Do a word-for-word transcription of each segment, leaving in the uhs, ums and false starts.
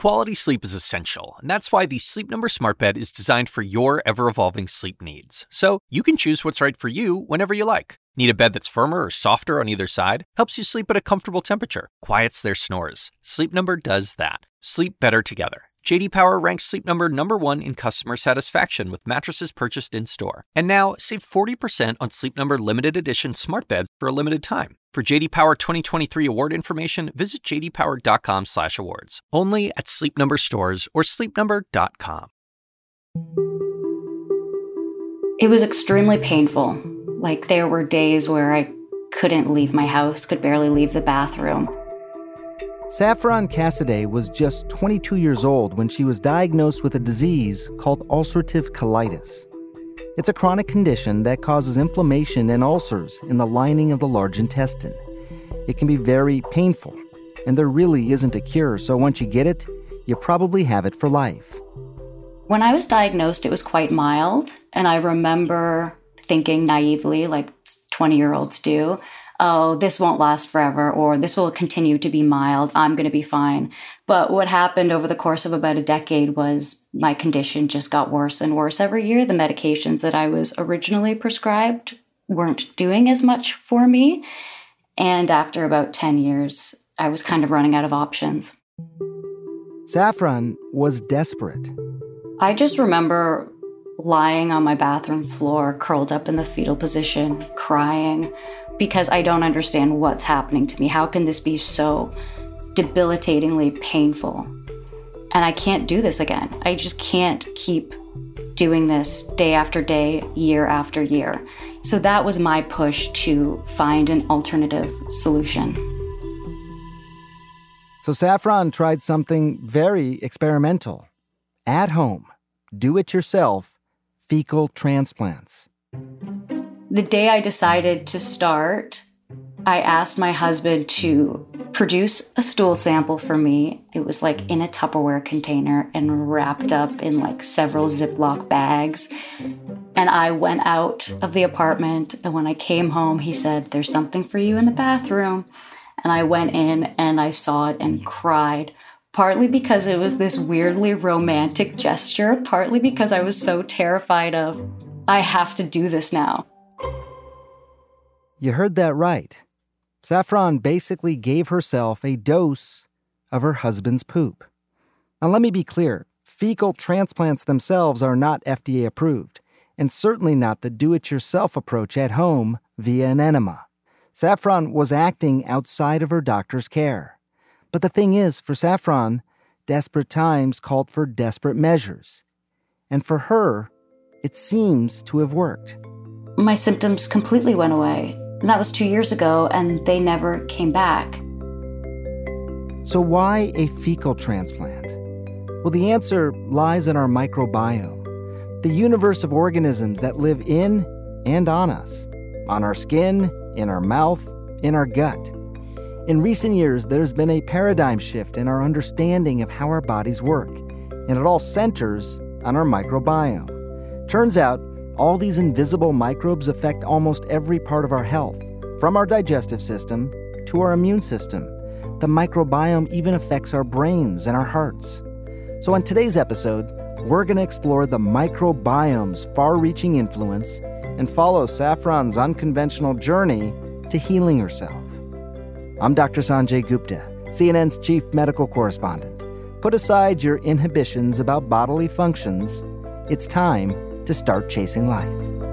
Quality sleep is essential, and that's why the Sleep Number Smart Bed is designed for your ever-evolving sleep needs. So you can choose what's right for you whenever you like. Need a bed that's firmer or softer on either side? Helps you sleep at a comfortable temperature. Quiets their snores. Sleep Number does that. Sleep better together. J D Power ranks Sleep Number number one in customer satisfaction with mattresses purchased in-store. And now, save forty percent on Sleep Number limited edition smart beds for a limited time. For J D Power twenty twenty-three award information, visit j d power dot com slash awards. Only at Sleep Number stores or sleep number dot com. It was extremely painful. Like, there were days where I couldn't leave my house, could barely leave the bathroom. Saffron Cassidy was just twenty-two years old when she was diagnosed with a disease called ulcerative colitis. It's a chronic condition that causes inflammation and ulcers in the lining of the large intestine. It can be very painful, and there really isn't a cure, so once you get it, you probably have it for life. When I was diagnosed, it was quite mild, and I remember thinking naively, like twenty-year-olds do, oh, this won't last forever, or this will continue to be mild, I'm going to be fine. But what happened over the course of about a decade was my condition just got worse and worse every year. The medications that I was originally prescribed weren't doing as much for me. And after about ten years, I was kind of running out of options. Saffron was desperate. I just remember lying on my bathroom floor, curled up in the fetal position, crying, because I don't understand what's happening to me. How can this be so debilitatingly painful? And I can't do this again. I just can't keep doing this day after day, year after year. So that was my push to find an alternative solution. So Saffron tried something very experimental. At home, do-it-yourself fecal transplants. The day I decided to start, I asked my husband to produce a stool sample for me. It was like in a Tupperware container and wrapped up in like several Ziploc bags. And I went out of the apartment, and when I came home, he said, "There's something for you in the bathroom." And I went in and I saw it and cried, partly because it was this weirdly romantic gesture, partly because I was so terrified of, I have to do this now. You heard that right. Saffron basically gave herself a dose of her husband's poop. Now let me be clear, fecal transplants themselves are not F D A approved, and certainly not the do-it-yourself approach at home via an enema. Saffron was acting outside of her doctor's care. But the thing is, for Saffron, desperate times called for desperate measures. And for her, it seems to have worked. My symptoms completely went away. And that was two years ago, and they never came back. So why a fecal transplant? Well, the answer lies in our microbiome, the universe of organisms that live in and on us, on our skin, in our mouth, in our gut. In recent years, there's been a paradigm shift in our understanding of how our bodies work, and it all centers on our microbiome. Turns out, all these invisible microbes affect almost every part of our health, from our digestive system to our immune system. The microbiome even affects our brains and our hearts. So on today's episode, we're going to explore the microbiome's far-reaching influence and follow Saffron's unconventional journey to healing herself. I'm Doctor Sanjay Gupta, C N N's chief medical correspondent. Put aside your inhibitions about bodily functions. It's time to start chasing life.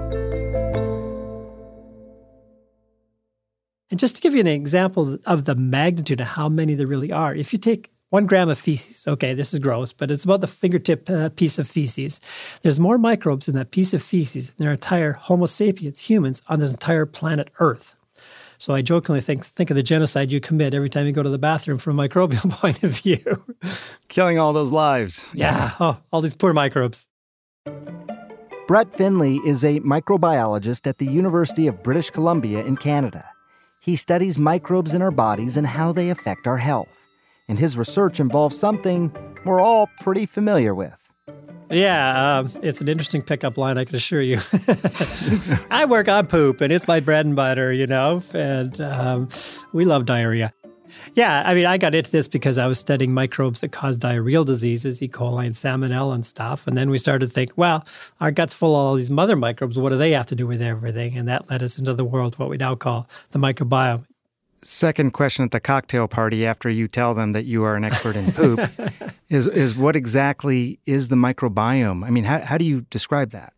And just to give you an example of the magnitude of how many there really are, if you take one gram of feces, okay, this is gross, but it's about the fingertip uh, piece of feces. There's more microbes in that piece of feces than our entire Homo sapiens, humans, on this entire planet Earth. So I jokingly think, think of the genocide you commit every time you go to the bathroom from a microbial point of view. Killing all those lives. Yeah, oh, all these poor microbes. Brett Finley is a microbiologist at the University of British Columbia in Canada. He studies microbes in our bodies and how they affect our health. And his research involves something we're all pretty familiar with. Yeah, um, it's an interesting pickup line, I can assure you. I work on poop, and it's my bread and butter, you know, and um, we love diarrhea. Yeah, I mean, I got into this because I was studying microbes that cause diarrheal diseases, E. coli and salmonella and stuff. And then we started to think, well, our gut's full of all these mother microbes. What do they have to do with everything? And that led us into the world, what we now call the microbiome. Second question at the cocktail party after you tell them that you are an expert in poop is, is what exactly is the microbiome? I mean, how, how do you describe that?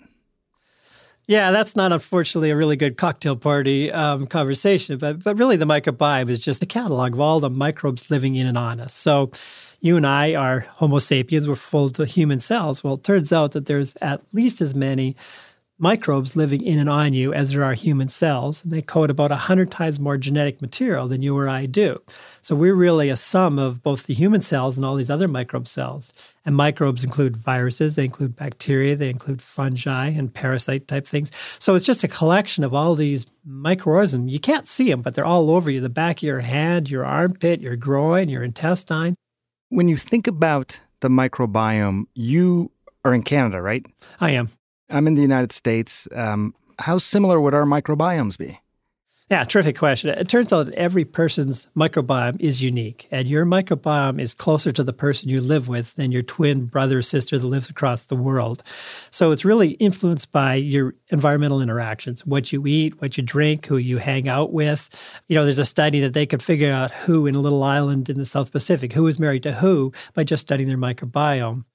Yeah, that's not, unfortunately, a really good cocktail party um, conversation. But but really, the microbiome is just a catalog of all the microbes living in and on us. So you and I are Homo sapiens. We're full of human cells. Well, it turns out that there's at least as many microbes living in and on you as there are human cells. And they code about one hundred times more genetic material than you or I do. So we're really a sum of both the human cells and all these other microbe cells. And microbes include viruses, they include bacteria, they include fungi and parasite type things. So it's just a collection of all these microorganisms. You can't see them, but they're all over you, the back of your hand, your armpit, your groin, your intestine. When you think about the microbiome, you are in Canada, right? I am. I'm in the United States. Um, how similar would our microbiomes be? Yeah, terrific question. It turns out that every person's microbiome is unique, and your microbiome is closer to the person you live with than your twin brother or sister that lives across the world. So it's really influenced by your environmental interactions, what you eat, what you drink, who you hang out with. You know, there's a study that they could figure out who in a little island in the South Pacific, who is married to who by just studying their microbiome.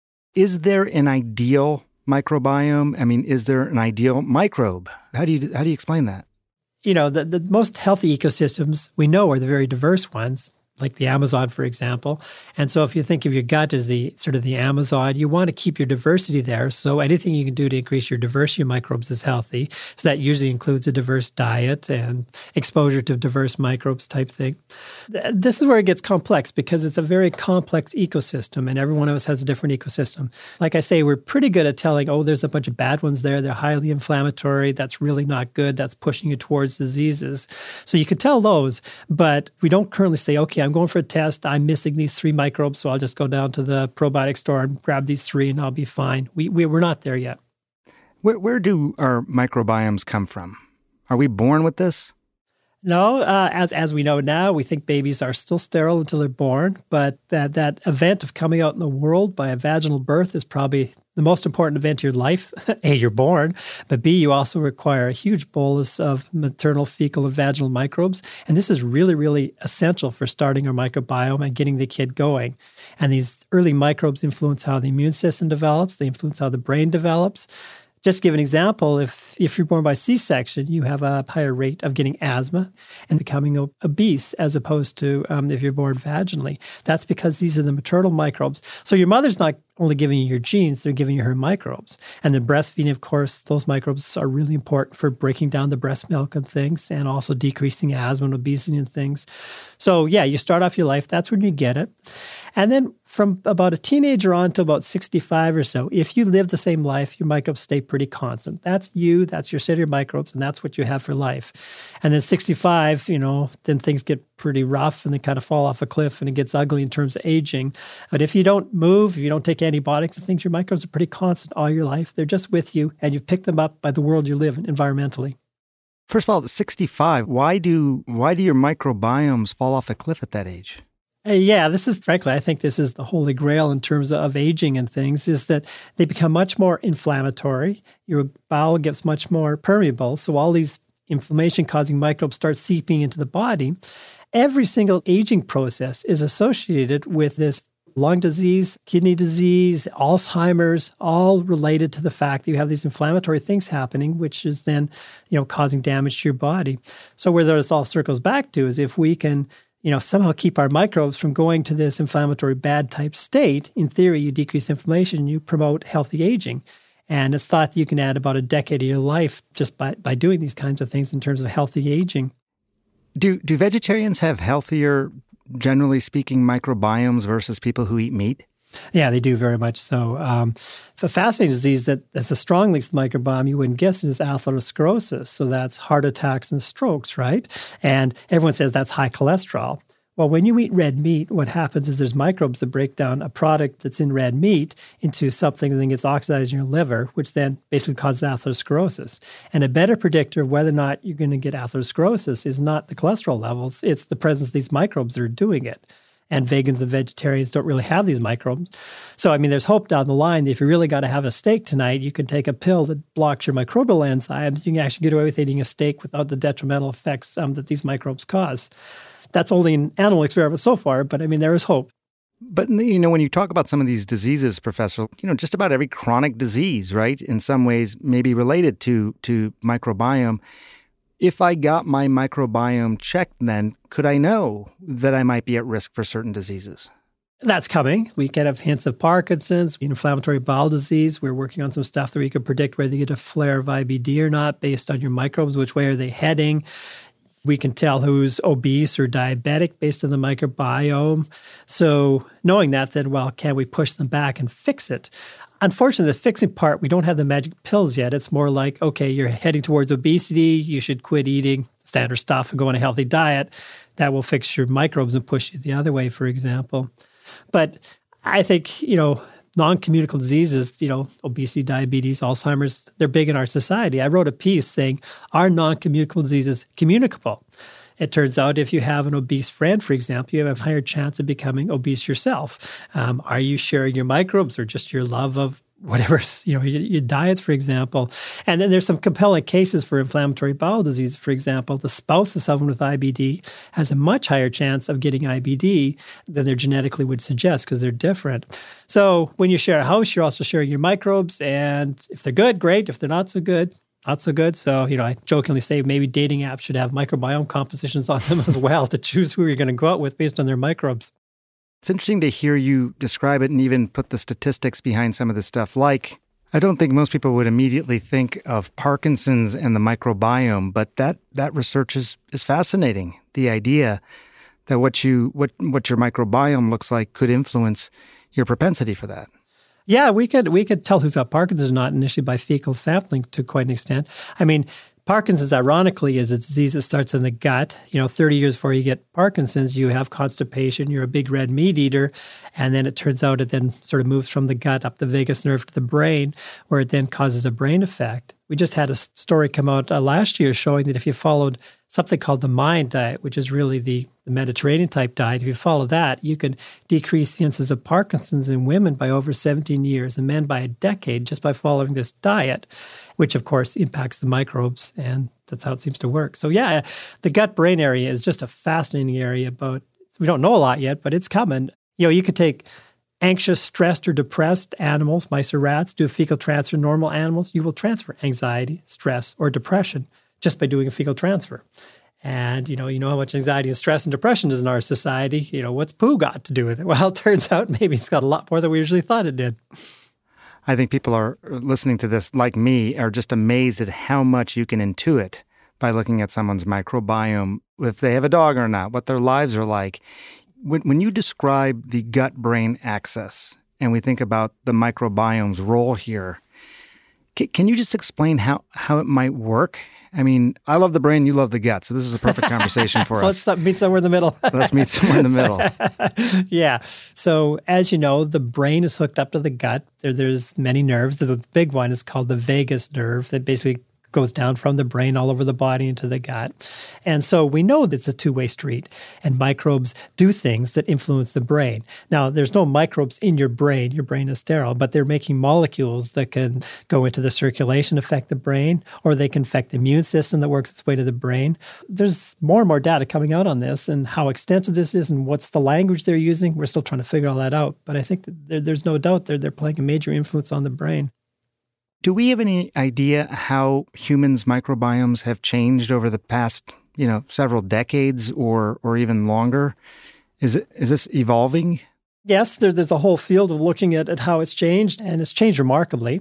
Is there an ideal microbiome? I mean, is there an ideal microbe? How do you how do you explain that? You know, the, the most healthy ecosystems we know are the very diverse ones, like the Amazon, for example. And so if you think of your gut as the sort of the Amazon, you want to keep your diversity there. So anything you can do to increase your diversity of microbes is healthy. So that usually includes a diverse diet and exposure to diverse microbes type thing. This is where it gets complex because it's a very complex ecosystem and every one of us has a different ecosystem. Like I say, we're pretty good at telling, oh, there's a bunch of bad ones there. They're highly inflammatory. That's really not good. That's pushing you towards diseases. So you can tell those, but we don't currently say, okay, I'm going for a test. I'm missing these three microbes, so I'll just go down to the probiotic store and grab these three and I'll be fine. We, we, we're not there yet. Where, where do our microbiomes come from? Are we born with this? No, uh, as as we know now, we think babies are still sterile until they're born, but that, that event of coming out in the world by a vaginal birth is probably the most important event of your life. A, you're born, but B, you also require a huge bolus of maternal, fecal, and vaginal microbes. And this is really, really essential for starting our microbiome and getting the kid going. And these early microbes influence how the immune system develops. They influence how the brain develops. Just to give an example, if, if you're born by C-section, you have a higher rate of getting asthma and becoming obese as opposed to um, if you're born vaginally. That's because these are the maternal microbes. So your mother's not only giving you your genes, they're giving you her microbes. And then breastfeeding, of course, those microbes are really important for breaking down the breast milk and things and also decreasing asthma and obesity and things. So yeah, you start off your life, that's when you get it. And then from about a teenager on to about sixty-five or so, if you live the same life, your microbes stay pretty constant. That's you, that's your set of your microbes, and that's what you have for life. And then sixty-five, you know, then things get pretty rough and they kind of fall off a cliff and it gets ugly in terms of aging. But if you don't move, if you don't take antibiotics and things, your microbes are pretty constant all your life. They're just with you and you've picked them up by the world you live in environmentally. First of all, at sixty-five, why do why do your microbiomes fall off a cliff at that age? Uh, yeah, this is, frankly, I think this is the holy grail in terms of aging and things, is that they become much more inflammatory. Your bowel gets much more permeable. So all these inflammation-causing microbes start seeping into the body. Every single aging process is associated with this lung disease, kidney disease, Alzheimer's, all related to the fact that you have these inflammatory things happening, which is then, you know, causing damage to your body. So where this all circles back to is if we can, you know, somehow keep our microbes from going to this inflammatory bad type state, in theory, you decrease inflammation, you promote healthy aging. And it's thought that you can add about a decade of your life just by, by doing these kinds of things in terms of healthy aging. Do do vegetarians have healthier, generally speaking, microbiomes versus people who eat meat? Yeah, they do very much so. Um, a fascinating disease that has a strong link to the microbiome you wouldn't guess is atherosclerosis. So that's heart attacks and strokes, right? And everyone says that's high cholesterol. Well, when you eat red meat, what happens is there's microbes that break down a product that's in red meat into something that then gets oxidized in your liver, which then basically causes atherosclerosis. And a better predictor of whether or not you're going to get atherosclerosis is not the cholesterol levels, it's the presence of these microbes that are doing it. And vegans and vegetarians don't really have these microbes. So, I mean, there's hope down the line that if you really got to have a steak tonight, you can take a pill that blocks your microbial enzymes. You can actually get away with eating a steak without the detrimental effects um, that these microbes cause. That's only an animal experiment so far, but I mean, there is hope. But, you know, when you talk about some of these diseases, Professor, you know, just about every chronic disease, right, in some ways may be related to, to microbiome. If I got my microbiome checked, then could I know that I might be at risk for certain diseases? That's coming. We can have hints of Parkinson's, inflammatory bowel disease. We're working on some stuff that we could predict whether you get a flare of I B D or not based on your microbes, which way are they heading. We can tell who's obese or diabetic based on the microbiome. So knowing that, then, well, can we push them back and fix it? Unfortunately, the fixing part, we don't have the magic pills yet. It's more like, okay, you're heading towards obesity. You should quit eating standard stuff and go on a healthy diet. That will fix your microbes and push you the other way, for example. But I think, you know, non-communicable diseases, you know, obesity, diabetes, Alzheimer's, they're big in our society. I wrote a piece saying, are non-communicable diseases communicable? It turns out if you have an obese friend, for example, you have a higher chance of becoming obese yourself. Um, are you sharing your microbes or just your love of whatever, you know, your, your diets, for example? And then there's some compelling cases for inflammatory bowel disease. For example, the spouse of someone with I B D has a much higher chance of getting I B D than their genetically would suggest because they're different. So when you share a house, you're also sharing your microbes. And if they're good, great. If they're not so good, not so good. So, you know, I jokingly say maybe dating apps should have microbiome compositions on them as well to choose who you're going to go out with based on their microbes. It's interesting to hear you describe it and even put the statistics behind some of this stuff. Like, I don't think most people would immediately think of Parkinson's and the microbiome, but that that research is is fascinating. The idea that what you what what your microbiome looks like could influence your propensity for that. Yeah, we could we could tell who's got Parkinson's or not initially by fecal sampling to quite an extent. I mean, Parkinson's, ironically, is a disease that starts in the gut. You know, thirty years before you get Parkinson's, you have constipation, you're a big red meat eater, and then it turns out it then sort of moves from the gut up the vagus nerve to the brain, where it then causes a brain effect. We just had a story come out uh, last year showing that if you followed something called the MIND diet, which is really the, the Mediterranean type diet, if you follow that, you can decrease the incidence of Parkinson's in women by over seventeen years and men by a decade just by following this diet, which of course impacts the microbes, and that's how it seems to work. So yeah, the gut-brain area is just a fascinating area about, we don't know a lot yet, but it's coming. You know, you could take anxious, stressed, or depressed animals, mice or rats, do a fecal transfer to normal animals, you will transfer anxiety, stress, or depression just by doing a fecal transfer. And, you know, you know how much anxiety and stress and depression is in our society. You know, what's poo got to do with it? Well, it turns out maybe it's got a lot more than we usually thought it did. I think people are listening to this, like me, are just amazed at how much you can intuit by looking at someone's microbiome, if they have a dog or not, what their lives are like. When, when you describe the gut-brain axis, and we think about the microbiome's role here, can, can you just explain how, how it might work? I mean, I love the brain, you love the gut, so this is a perfect conversation for so us. So let's meet somewhere in the middle. Let's meet somewhere in the middle. Yeah. So as you know, the brain is hooked up to the gut. There, there's many nerves. The big one is called the vagus nerve that basically goes down from the brain all over the body into the gut. And so we know that it's a two-way street, and microbes do things that influence the brain. Now, there's no microbes in your brain. Your brain is sterile, but they're making molecules that can go into the circulation, affect the brain, or they can affect the immune system that works its way to the brain. There's more and more data coming out on this and how extensive this is and what's the language they're using. We're still trying to figure all that out, but I think that there, there's no doubt they're, they're playing a major influence on the brain. Do we have any idea how humans' microbiomes have changed over the past, you know, several decades or or even longer? Is it is this evolving? Yes, there, there's a whole field of looking at, at how it's changed, and it's changed remarkably.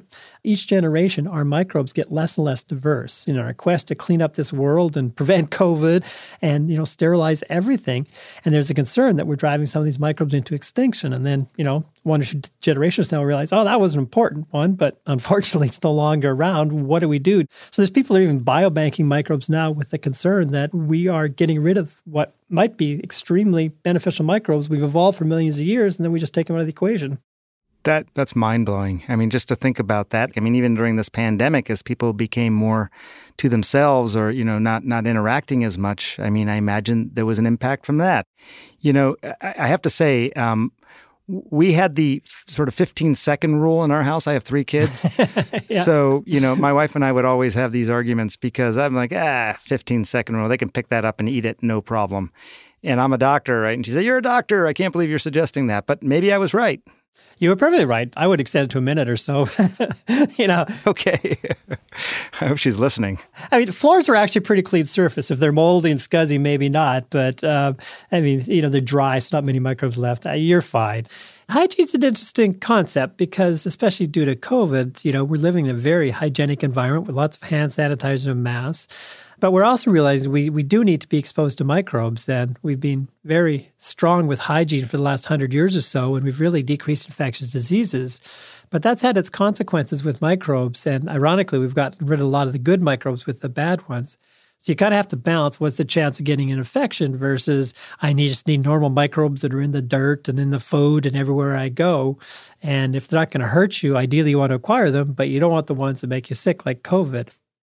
Each generation, our microbes get less and less diverse in our quest to clean up this world and prevent COVID and, you know, sterilize everything. And there's a concern that we're driving some of these microbes into extinction. And then, you know, one or two generations now realize, oh, that was an important one, but unfortunately it's no longer around. What do we do? So there's people that are even biobanking microbes now with the concern that we are getting rid of what might be extremely beneficial microbes we've evolved for millions of years, and then we just take them out of the equation. That that's mind-blowing. I mean, just to think about that. I mean, even during this pandemic, as people became more to themselves or, you know, not not interacting as much, I mean, I imagine there was an impact from that. You know, I, I have to say, um, we had the sort of fifteen-second rule in our house. I have three kids. yeah. So, you know, my wife and I would always have these arguments because I'm like, ah, fifteen-second rule. They can pick that up and eat it, no problem. And I'm a doctor, right? And she said, you're a doctor. I can't believe you're suggesting that. But maybe I was right. You were perfectly right. I would extend it to a minute or so. you know. Okay. I hope she's listening. I mean, floors are actually pretty clean surface. If they're moldy and scuzzy, maybe not. But, uh, I mean, you know, they're dry, so not many microbes left. Uh, you're fine. Hygiene's an interesting concept because, especially due to COVID, you know, we're living in a very hygienic environment with lots of hand sanitizer and masks. But we're also realizing we, we do need to be exposed to microbes, and we've been very strong with hygiene for the last hundred years or so, and we've really decreased infectious diseases. But that's had its consequences with microbes, and ironically, we've gotten rid of a lot of the good microbes with the bad ones. So you kind of have to balance what's the chance of getting an infection versus I need, just need normal microbes that are in the dirt and in the food and everywhere I go. And if they're not going to hurt you, ideally you want to acquire them, but you don't want the ones that make you sick like COVID.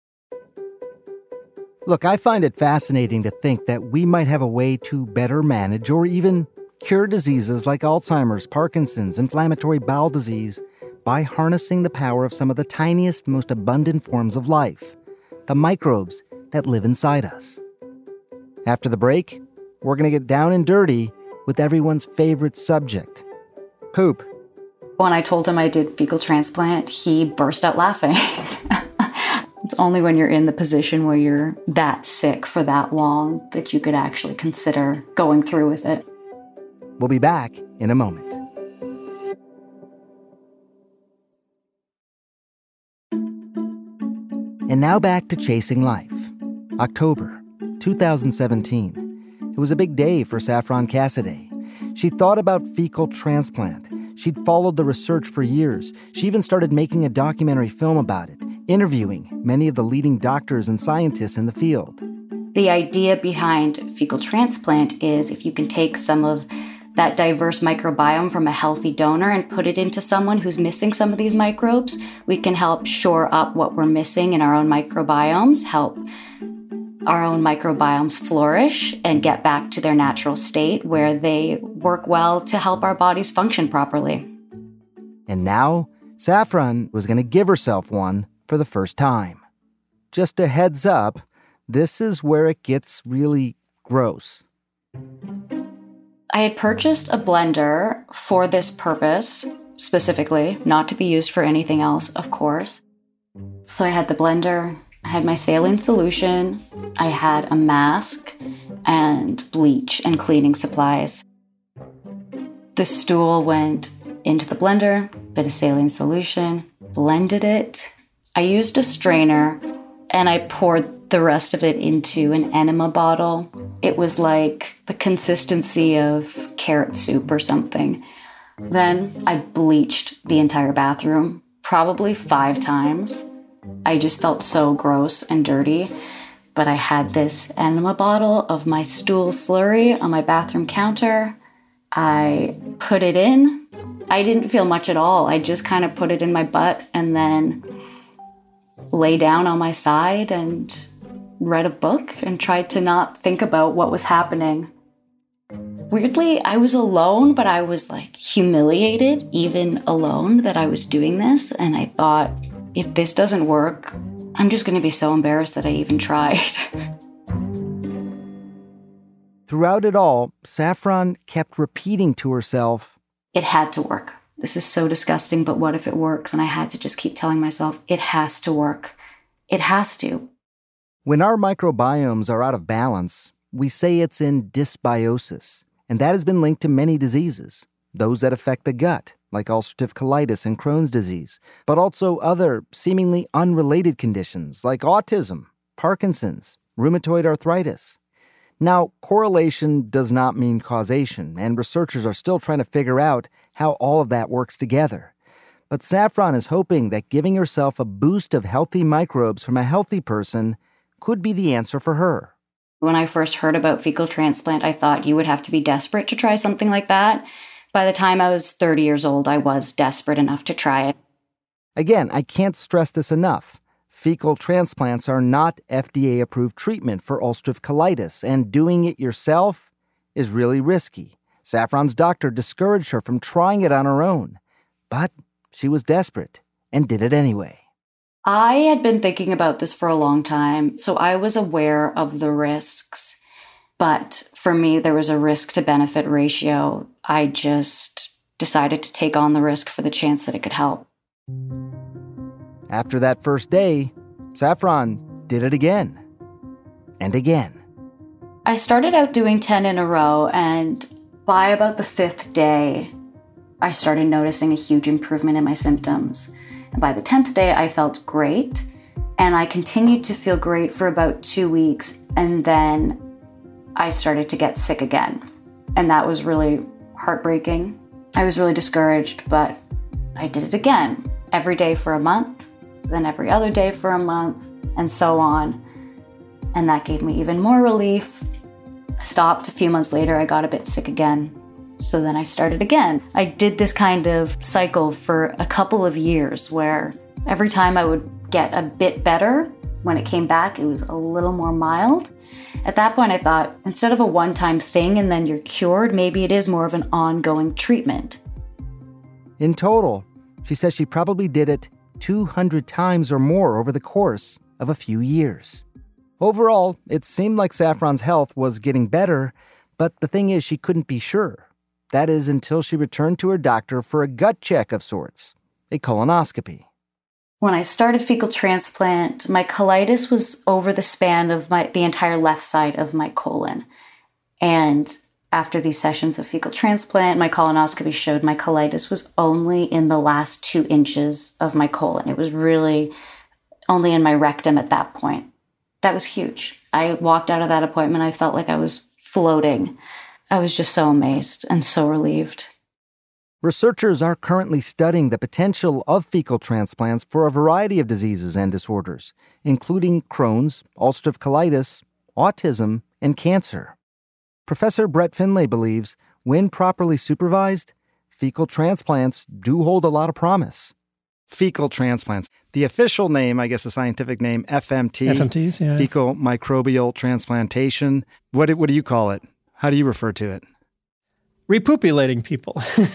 Look, I find it fascinating to think that we might have a way to better manage or even cure diseases like Alzheimer's, Parkinson's, inflammatory bowel disease by harnessing the power of some of the tiniest, most abundant forms of life, the microbes that live inside us. After the break, we're going to get down and dirty with everyone's favorite subject, poop. When I told him I did fecal transplant, he burst out laughing. It's only when you're in the position where you're that sick for that long that you could actually consider going through with it. We'll be back in a moment. And now back to Chasing Life. October two thousand seventeen. It was a big day for Saffron Cassidy. She thought about fecal transplant. She'd followed the research for years. She even started making a documentary film about it, interviewing many of the leading doctors and scientists in the field. The idea behind fecal transplant is if you can take some of that diverse microbiome from a healthy donor and put it into someone who's missing some of these microbes, we can help shore up what we're missing in our own microbiomes, help our own microbiomes flourish and get back to their natural state where they work well to help our bodies function properly. And now, Saffron was going to give herself one for the first time. Just a heads up, this is where it gets really gross. I had purchased a blender for this purpose, specifically, not to be used for anything else, of course. So I had the blender, I had my saline solution, I had a mask, and bleach and cleaning supplies. The stool went into the blender, bit of saline solution, blended it. I used a strainer, and I poured the rest of it into an enema bottle. It was like the consistency of carrot soup or something. Then I bleached the entire bathroom, probably five times. I just felt so gross and dirty, but I had this enema bottle of my stool slurry on my bathroom counter. I put it in. I didn't feel much at all. I just kind of put it in my butt and then lay down on my side and read a book and tried to not think about what was happening. Weirdly, I was alone, but I was like humiliated, even alone, that I was doing this. And I thought, if this doesn't work, I'm just going to be so embarrassed that I even tried. Throughout it all, Saffron kept repeating to herself, it had to work. This is so disgusting, but what if it works? And I had to just keep telling myself, it has to work. It has to. When our microbiomes are out of balance, we say it's in dysbiosis, and that has been linked to many diseases, those that affect the gut, like ulcerative colitis and Crohn's disease, but also other seemingly unrelated conditions like autism, Parkinson's, rheumatoid arthritis. Now, correlation does not mean causation, and researchers are still trying to figure out how all of that works together. But Saffron is hoping that giving herself a boost of healthy microbes from a healthy person could be the answer for her. When I first heard about fecal transplant, I thought you would have to be desperate to try something like that. By the time I was thirty years old, I was desperate enough to try it. Again, I can't stress this enough. Fecal transplants are not F D A-approved treatment for ulcerative colitis, and doing it yourself is really risky. Saffron's doctor discouraged her from trying it on her own, but she was desperate and did it anyway. I had been thinking about this for a long time, so I was aware of the risks. But for me, there was a risk-to-benefit ratio. I just decided to take on the risk for the chance that it could help. After that first day, Saffron did it again. And again. I started out doing ten in a row, and by about the fifth day, I started noticing a huge improvement in my symptoms. And by the tenth day, I felt great, and I continued to feel great for about two weeks, and then I started to get sick again. And that was really heartbreaking. I was really discouraged, but I did it again, every day for a month, then every other day for a month, and so on. And that gave me even more relief. Stopped. A few months later, I got a bit sick again. So then I started again. I did this kind of cycle for a couple of years where every time I would get a bit better, when it came back, it was a little more mild. At that point, I thought, instead of a one-time thing and then you're cured, maybe it is more of an ongoing treatment. In total, she says she probably did it two hundred times or more over the course of a few years. Overall, it seemed like Saffron's health was getting better, but the thing is she couldn't be sure. That is until she returned to her doctor for a gut check of sorts, a colonoscopy. When I started fecal transplant, my colitis was over the span of my the entire left side of my colon. And after these sessions of fecal transplant, my colonoscopy showed my colitis was only in the last two inches of my colon. It was really only in my rectum at that point. That was huge. I walked out of that appointment, I felt like I was floating. I was just so amazed and so relieved. Researchers are currently studying the potential of fecal transplants for a variety of diseases and disorders, including Crohn's, ulcerative colitis, autism, and cancer. Professor Brett Finlay believes, when properly supervised, fecal transplants do hold a lot of promise. Fecal transplants. The official name, I guess the scientific name, F M T. F M Ts, yeah. Fecal microbial transplantation. What do, what do you call it? How do you refer to it? Repopulating people.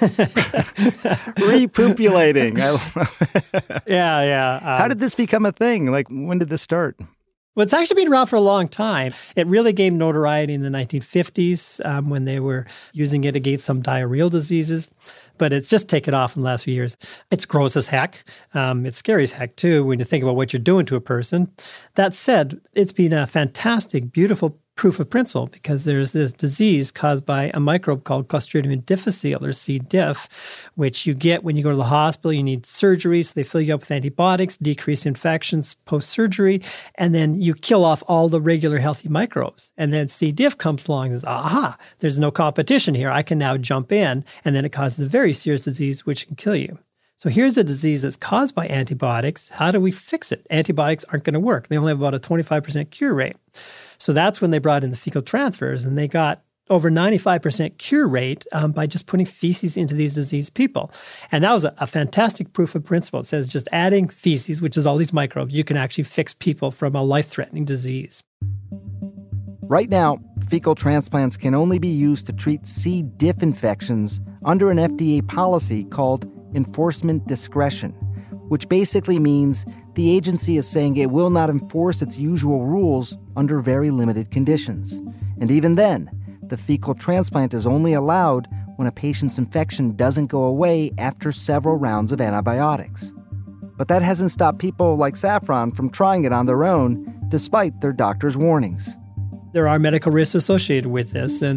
Repopulating. I love it. Yeah, yeah. Um, How did this become a thing? Like, when did this start? Well, it's actually been around for a long time. It really gained notoriety in the nineteen fifties um, when they were using it against some diarrheal diseases. But it's just taken off in the last few years. It's gross as heck. Um, it's scary as heck, too, when you think about what you're doing to a person. That said, it's been a fantastic, beautiful proof of principle because there's this disease caused by a microbe called Clostridium difficile, or C. diff, which you get when you go to the hospital. You need surgery, so they fill you up with antibiotics, decrease infections post-surgery, and then you kill off all the regular healthy microbes. And then C. diff comes along and says, aha, there's no competition here. I can now jump in, and then it causes a very serious disease which can kill you. So here's a disease that's caused by antibiotics. How do we fix it? Antibiotics aren't going to work. They only have about a twenty-five percent cure rate. So that's when they brought in the fecal transfers, and they got over ninety-five percent cure rate um, by just putting feces into these diseased people. And that was a, a fantastic proof of principle. It says just adding feces, which is all these microbes, you can actually fix people from a life-threatening disease. Right now, fecal transplants can only be used to treat C. diff infections under an F D A policy called enforcement discretion, which basically means the agency is saying it will not enforce its usual rules under very limited conditions. And even then, the fecal transplant is only allowed when a patient's infection doesn't go away after several rounds of antibiotics. But that hasn't stopped people like Saffron from trying it on their own, despite their doctor's warnings. There are medical risks associated with this, and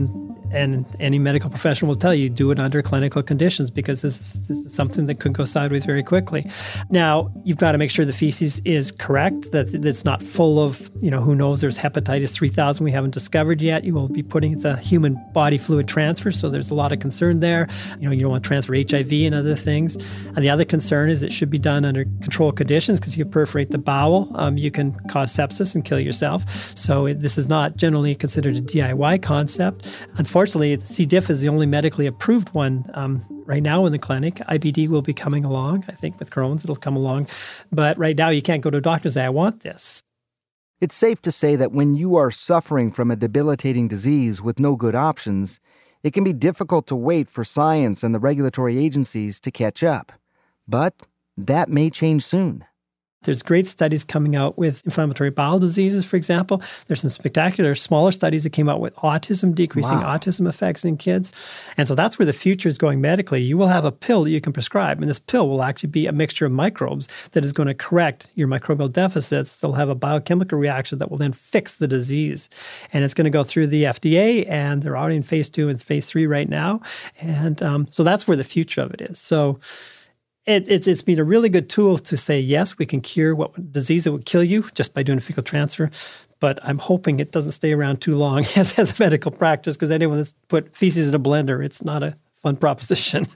And any medical professional will tell you, do it under clinical conditions because this is, this is something that could go sideways very quickly. Now, you've got to make sure the feces is correct, that it's not full of, you know, who knows, there's hepatitis three thousand we haven't discovered yet. You will be putting, it's a human body fluid transfer, so there's a lot of concern there. You know, you don't want to transfer H I V and other things. And the other concern is it should be done under controlled conditions because if you perforate the bowel, um, you can cause sepsis and kill yourself. So it, this is not generally considered a D I Y concept. Unfortunately, C. diff is the only medically approved one um, right now in the clinic. I B D will be coming along. I think with Crohn's, it'll come along. But right now, you can't go to a doctor and say, I want this. It's safe to say that when you are suffering from a debilitating disease with no good options, it can be difficult to wait for science and the regulatory agencies to catch up. But that may change soon. There's great studies coming out with inflammatory bowel diseases, for example. There's some spectacular smaller studies that came out with autism, decreasing wow. autism effects in kids. And so that's where the future is going medically. You will have a pill that you can prescribe, and this pill will actually be a mixture of microbes that is going to correct your microbial deficits. They'll have a biochemical reaction that will then fix the disease. And it's going to go through the F D A, and they're already in phase two and phase three right now. And um, so that's where the future of it is. So It, it's it's been a really good tool to say, yes, we can cure what disease that would kill you just by doing a fecal transfer. But I'm hoping it doesn't stay around too long as, as a medical practice, because anyone that's put feces in a blender, it's not a fun proposition.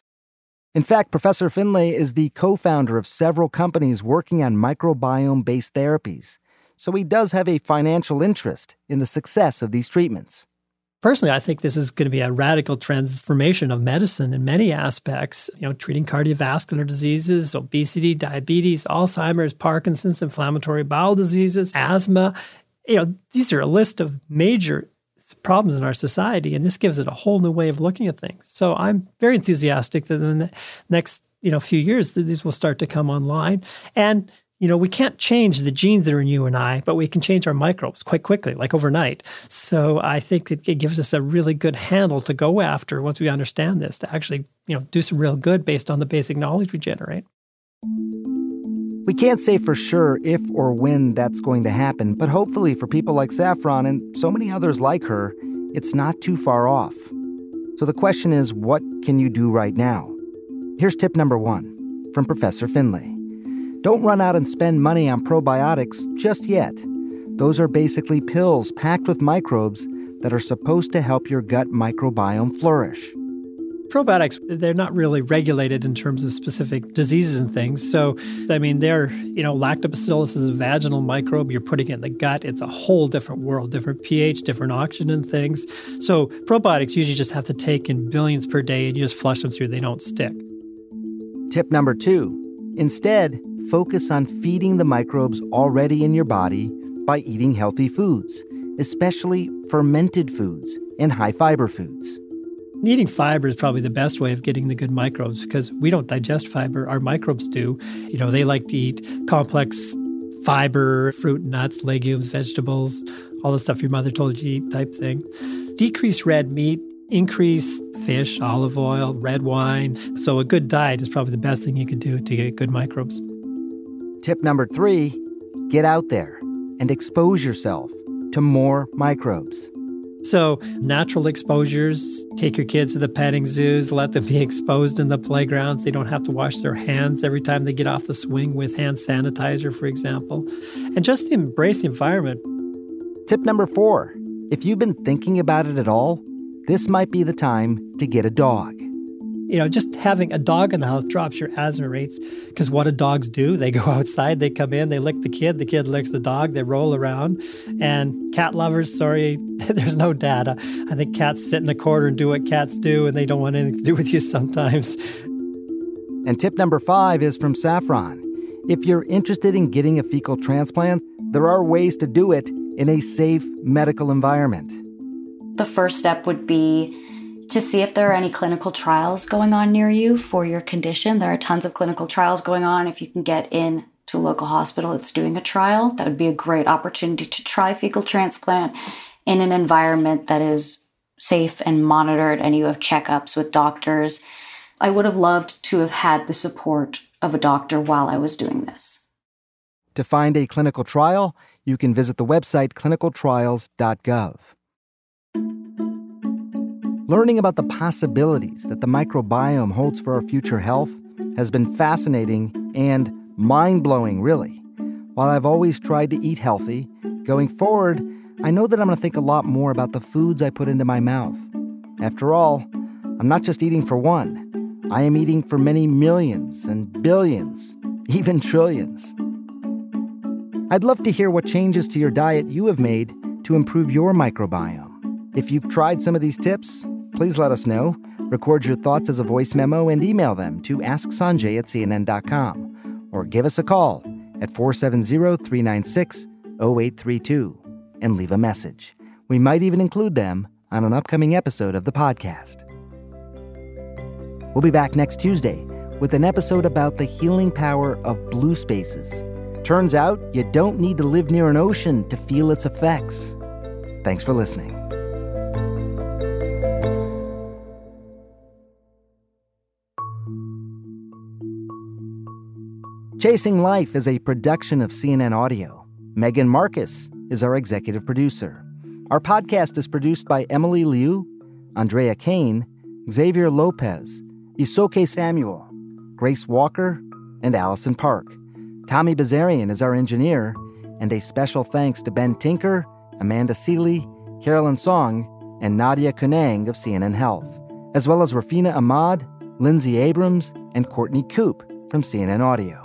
In fact, Professor Finlay is the co-founder of several companies working on microbiome-based therapies. So he does have a financial interest in the success of these treatments. Personally, I think this is going to be a radical transformation of medicine in many aspects, you know, treating cardiovascular diseases, obesity, diabetes, Alzheimer's, Parkinson's, inflammatory bowel diseases, asthma. You know, these are a list of major problems in our society, and this gives it a whole new way of looking at things. So I'm very enthusiastic that in the next, you know, few years, that these will start to come online. And you know, we can't change the genes that are in you and I, but we can change our microbes quite quickly, like overnight. So I think that it gives us a really good handle to go after once we understand this, to actually, you know, do some real good based on the basic knowledge we generate. We can't say for sure if or when that's going to happen, but hopefully for people like Saffron and so many others like her, it's not too far off. So the question is, what can you do right now? Here's tip number one from Professor Finlay. Don't run out and spend money on probiotics just yet. Those are basically pills packed with microbes that are supposed to help your gut microbiome flourish. Probiotics, they're not really regulated in terms of specific diseases and things. So, I mean, they're, you know, lactobacillus is a vaginal microbe. You're putting it in the gut. It's a whole different world, different pH, different oxygen and things. So probiotics usually just have to take in billions per day and you just flush them through. They don't stick. Tip number two. Instead, focus on feeding the microbes already in your body by eating healthy foods, especially fermented foods and high-fiber foods. Eating fiber is probably the best way of getting the good microbes because we don't digest fiber. Our microbes do. You know, they like to eat complex fiber, fruit, nuts, legumes, vegetables, all the stuff your mother told you to eat type thing. Decrease red meat. Increase fish, olive oil, red wine. So a good diet is probably the best thing you can do to get good microbes. Tip number three, get out there and expose yourself to more microbes. So natural exposures, take your kids to the petting zoos, let them be exposed in the playgrounds. They don't have to wash their hands every time they get off the swing with hand sanitizer, for example. And just embrace the environment. Tip number four, if you've been thinking about it at all, this might be the time to get a dog. You know, just having a dog in the house drops your asthma rates because what do dogs do? They go outside, they come in, they lick the kid, the kid licks the dog, they roll around. And cat lovers, sorry, there's no data. I think cats sit in a corner and do what cats do, and they don't want anything to do with you sometimes. And tip number five is from Saffron. If you're interested in getting a fecal transplant, there are ways to do it in a safe medical environment. The first step would be to see if there are any clinical trials going on near you for your condition. There are tons of clinical trials going on. If you can get in to a local hospital that's doing a trial, that would be a great opportunity to try fecal transplant in an environment that is safe and monitored, and you have checkups with doctors. I would have loved to have had the support of a doctor while I was doing this. To find a clinical trial, you can visit the website clinical trials dot gov. Learning about the possibilities that the microbiome holds for our future health has been fascinating and mind-blowing, really. While I've always tried to eat healthy, going forward, I know that I'm going to think a lot more about the foods I put into my mouth. After all, I'm not just eating for one. I am eating for many millions and billions, even trillions. I'd love to hear what changes to your diet you have made to improve your microbiome. If you've tried some of these tips, please let us know. Record your thoughts as a voice memo and email them to ask sanjay at c n n dot com or give us a call at four seven zero, three nine six, zero eight three two and leave a message. We might even include them on an upcoming episode of the podcast. We'll be back next Tuesday with an episode about the healing power of blue spaces. Turns out you don't need to live near an ocean to feel its effects. Thanks for listening. Chasing Life is a production of C N N Audio. Megan Marcus is our executive producer. Our podcast is produced by Emily Liu, Andrea Kane, Xavier Lopez, Isoke Samuel, Grace Walker, and Allison Park. Tommy Bazarian is our engineer, and a special thanks to Ben Tinker, Amanda Seeley, Carolyn Song, and Nadia Kunang of C N N Health, as well as Rafina Ahmad, Lindsay Abrams, and Courtney Coop from C N N Audio.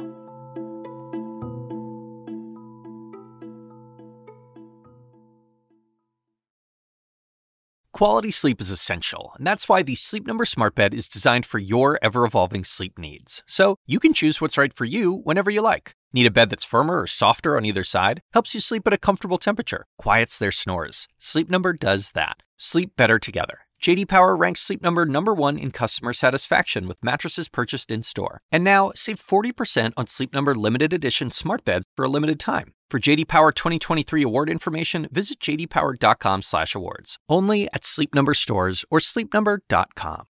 Quality sleep is essential, and that's why the Sleep Number Smart Bed is designed for your ever-evolving sleep needs. So you can choose what's right for you whenever you like. Need a bed that's firmer or softer on either side? Helps you sleep at a comfortable temperature. Quiets their snores. Sleep Number does that. Sleep better together. J D Power ranks Sleep Number number one in customer satisfaction with mattresses purchased in-store. And now, save forty percent on Sleep Number limited edition smart beds for a limited time. For J D Power twenty twenty-three award information, visit j d power dot com slash awards. Only at Sleep Number stores or sleep number dot com.